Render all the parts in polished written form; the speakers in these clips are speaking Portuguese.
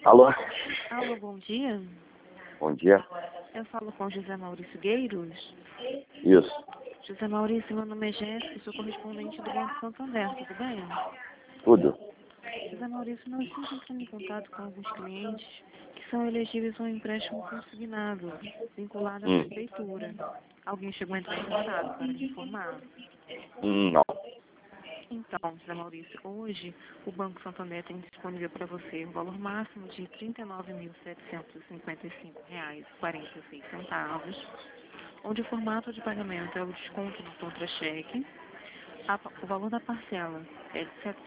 Alô? Alô, bom dia. Bom dia. Eu falo com José Maurício Gueiros. Isso. José Maurício, meu nome é Jéssica, sou correspondente do Banco Santander, tudo bem? Tudo. José Maurício, nós estamos entrando em contato com alguns clientes que são elegíveis a um empréstimo consignado, vinculado à prefeitura. Alguém chegou a entrar em contato para lhe informar? Não. Então, José Maurício, hoje o Banco Santander tem disponível para você o valor máximo de R$ 39.755,46, onde o formato de pagamento é o desconto do contra-cheque. O valor da parcela é de R$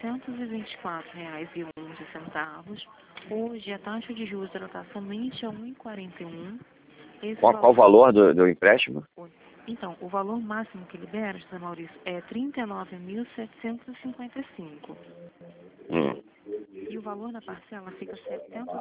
724,11. Hoje a taxa de juros está somente a 1,41. Qual o valor do empréstimo? Então, o valor máximo que libera, José Maurício, é R$ 39.755. E o valor da parcela fica R$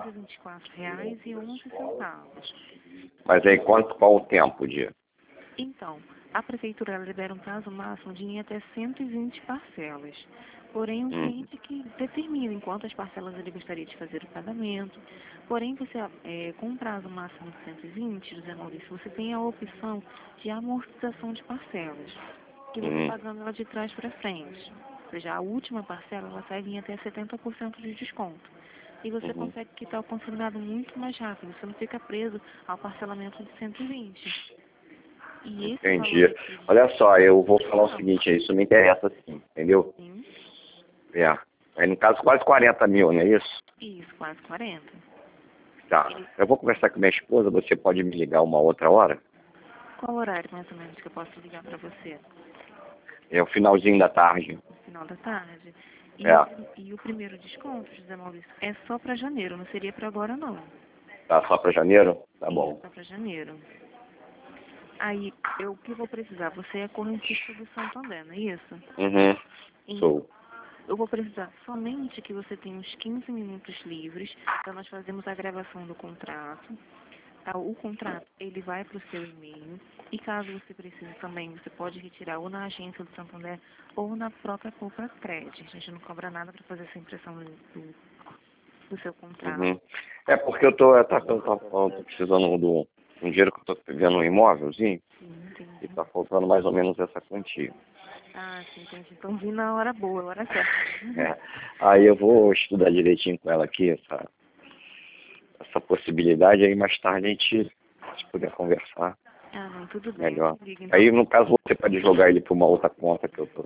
724,11. Mas aí qual o tempo de? Então, a prefeitura libera um prazo máximo de em até 120 parcelas. Porém, o cliente que determina em quantas parcelas ele gostaria de fazer o pagamento. Porém, você, com um prazo máximo de 120, José Maurício, você tem a opção de amortização de parcelas, que você pagando ela de trás para frente. Ou seja, a última parcela ela sai em até 70% de desconto. E você consegue quitar o consignado muito mais rápido. Você não fica preso ao parcelamento de 120. E esse Entendi. valor... Olha só, eu vou falar o seguinte, isso me interessa sim, entendeu? Sim. É. Aí no caso quase 40 mil, não é isso? Isso, quase 40. Tá. Eu vou conversar com minha esposa, você pode me ligar uma outra hora? Qual horário, mais ou menos, que eu posso ligar para você? É o finalzinho da tarde. No final da tarde? E o primeiro desconto, José Maurício, é só para janeiro, não seria para agora, não. Tá só para janeiro? Tá bom. Só para janeiro. Aí, o que eu vou precisar? Você é correntista do Santander, não é isso? Sou. Eu vou precisar somente que você tenha uns 15 minutos livres para nós fazermos a gravação do contrato. Tá? O contrato, ele vai para o seu e-mail. E caso você precise também, você pode retirar ou na agência do Santander ou na própria Poupa Cred. A gente não cobra nada para fazer essa impressão do seu contrato. É porque eu tô precisando de um dinheiro que eu tô vendo um imóvelzinho. Sim, entendi. E tá faltando mais ou menos essa quantia. Ah, sim, entendi. Então vim na hora boa, na hora certa. Aí eu vou estudar direitinho com ela aqui, essa possibilidade, aí mais tarde a gente, se puder conversar. Ah, não, tudo bem. Melhor. Liga, então. Aí no caso você pode jogar ele para uma outra conta que eu tô.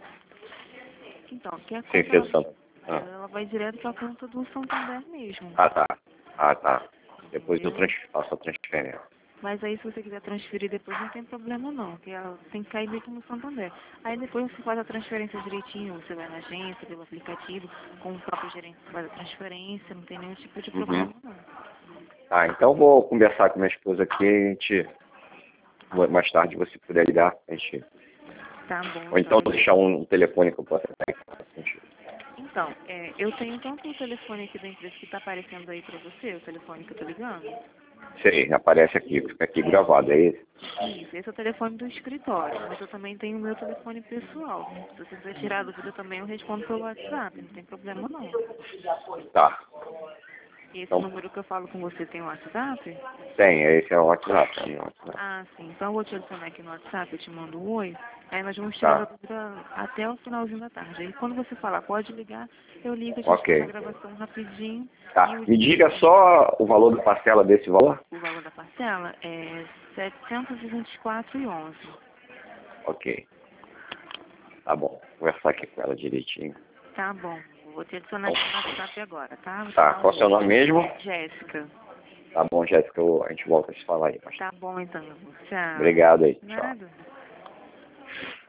Então, que a Sem conta exceção. ela vai direto para a conta do Santander mesmo. Tá. Depois eu faço a transferência. Mas aí se você quiser transferir depois não tem problema não, porque ela tem que cair mesmo no Santander. Aí depois você faz a transferência direitinho, você vai na agência, pelo aplicativo, com o próprio gerente que faz a transferência, não tem nenhum tipo de problema não. Tá, então eu vou conversar com minha esposa aqui e a gente, mais tarde, se você puder ligar, a gente... Tá bom. Ou então deixar um telefone que eu possa pegar. Então, eu tenho tanto o telefone aqui da empresa que está aparecendo aí para você, o telefone que eu tô ligando. Sei, aparece aqui, fica aqui gravado, é esse? Isso, esse é o telefone do escritório, mas eu também tenho o meu telefone pessoal. Se você quiser tirar a dúvida também, eu respondo pelo WhatsApp, não tem problema não. Tá. Esse número que eu falo com você tem o WhatsApp? Tem, esse é o WhatsApp. Ah, sim. Então eu vou te adicionar aqui no WhatsApp, eu te mando um oi. Aí nós vamos tirar a dúvida até o finalzinho da tarde. Aí quando você falar, pode ligar, eu ligo, a gente faz a gravação rapidinho. Tá, me diga só o valor da parcela desse valor. O valor da parcela é R$ 724,11. Ok. Tá bom, vou conversar aqui com ela direitinho. Tá bom. Vou te adicionar aqui no WhatsApp agora, tá? Tá, qual é o seu nome mesmo? Jéssica. Tá bom, Jéssica, a gente volta a se falar aí. Tá bom, então. Tchau. Obrigado aí. Tchau. Nada.